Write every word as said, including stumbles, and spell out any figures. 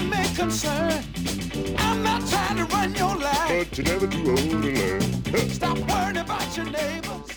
me concerned. I'm not trying to run your life, but you're never too old to learn. Stop worrying about your neighbors.